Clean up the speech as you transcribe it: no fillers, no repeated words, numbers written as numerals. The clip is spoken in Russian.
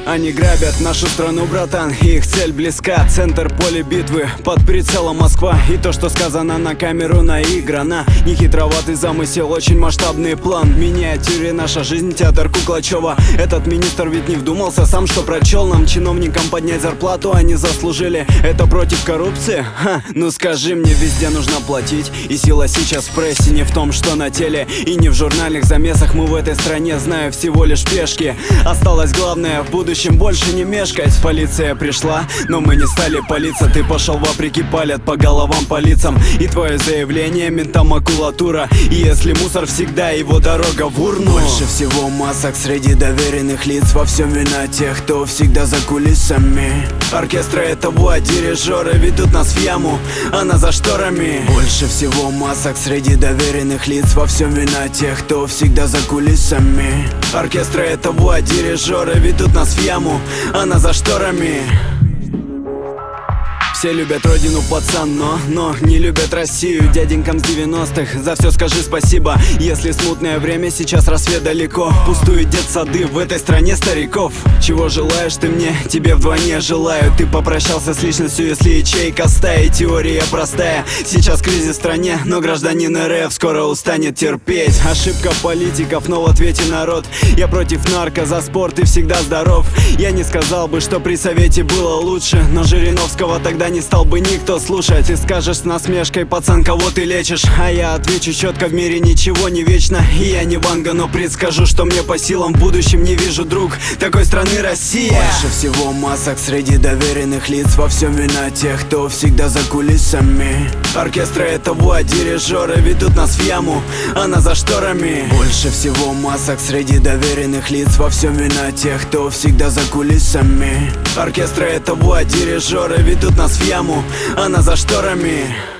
Они грабят нашу страну, братан, и их цель близка. Центр поля битвы, под прицелом Москва. И то, что сказано на камеру, наиграно. Нехитроватый замысел, очень масштабный план. В миниатюре наша жизнь, театр Куклачева. Этот министр ведь не вдумался сам, что прочел. Нам, чиновникам, поднять зарплату они заслужили. Это против коррупции? Ха, ну скажи мне, везде нужно платить. И сила сейчас в прессе, не в том, что на теле, и не в журнальных замесах. Мы в этой стране, знаю, всего лишь пешки. Осталось главное, в будущем больше не мешкать. Полиция пришла, но мы не стали палиться. Ты пошел вопреки, палят по головам, по лицам. И твое заявление ментам макулатура. И если мусор, всегда его дорога в урну. Больше всего масок среди доверенных лиц. Во всем вина тех, кто всегда за кулисами. Оркестры этого, а дирижеры ведут нас в яму, она за шторами. Больше всего масок среди доверенных лиц. Во всем вина тех, кто всегда за кулисами. Оркестры этого, а дирижеры ведут нас в яму, она за шторами. Все любят родину, пацан, но не любят Россию. Дяденькам с 90-х за все скажи спасибо. Если смутное время, сейчас рассвет далеко. Пустуют детсады в этой стране стариков. Чего желаешь ты мне, тебе вдвойне желаю. Ты попрощался с личностью, если ячейка стая. Теория простая, сейчас кризис в стране, но гражданин РФ скоро устанет терпеть. Ошибка политиков, но в ответе народ. Я против нарко, за спорт и всегда здоров. Я не сказал бы, что при совете было лучше, но Жириновского тогда не стал бы никто слушать. Ты скажешь с насмешкой, пацан, кого ты лечишь? А я отвечу четко, в мире ничего не вечно. И я не Ванга, но предскажу, что мне по силам. В будущем не вижу, друг, такой страны Россия. Больше всего масок среди доверенных лиц. Во всем вина тех, кто всегда за кулисами. Оркестры этого, а дирижеры ведут нас в яму, она за шторами. Больше всего масок среди доверенных лиц. Во всем вина тех, кто всегда за кулисами. Оркестры этого, а дирижеры ведут нас в яму, она за шторами.